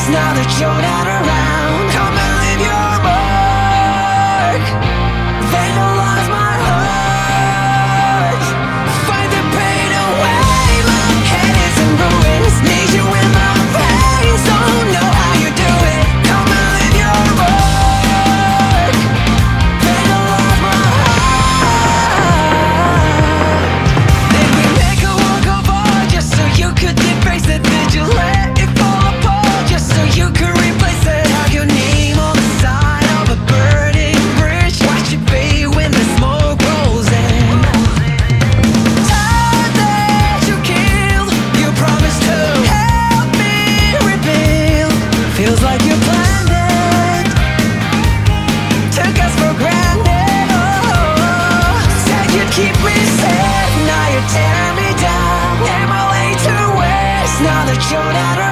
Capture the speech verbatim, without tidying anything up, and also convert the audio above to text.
now that you're not around. Come and leave your mark. Vandalize my heart. Find the pain away. My head is in ruins. Need you in my veins. Don't know how you do it. Come and leave your mark. Vandalize my heart. Then we make a work of art just so you could deface it. Did you let it fall apart just so you could replace it? Have your name on the side of a burning bridge. Watch it fade when the smoke rolls in. Time that you killed, you promised to help me rebuild. Feels like you planned it, took us for granted. Oh, said you'd keep me safe, now you're tearing me down. Am I way too west now that you're not